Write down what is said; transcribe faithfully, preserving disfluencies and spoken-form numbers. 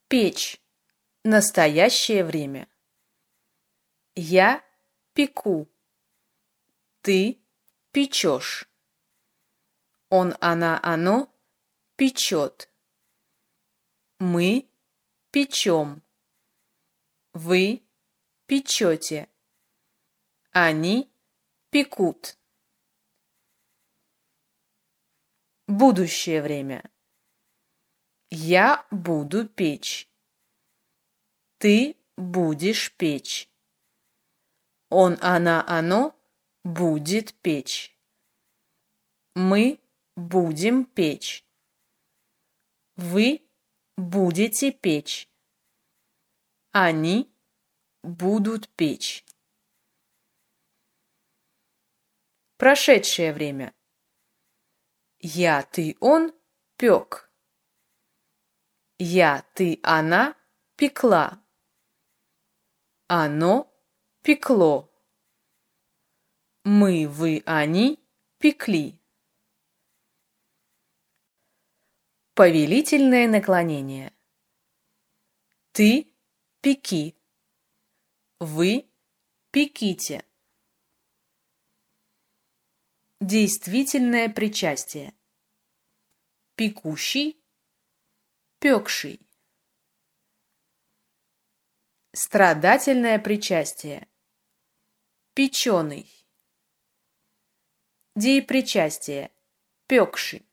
Печь. Настоящее время. Я пеку. Ты печешь. Он, она, оно печет. Мы печем. Вы печете. Они пекут. Будущее время. Я буду печь. Ты будешь печь. Он, она, оно будет печь. Мы будем печь. Вы будете печь. Они будут печь. Прошедшее время. Я, ты, он пек. Я, ты, она пекла. Оно пекло. Мы, вы, они пекли. Повелительное наклонение. Ты пеки. Вы пеките. Действительное причастие. Пекущий, пекший. Страдательное причастие. Печеный. Деепричастие. Пекший.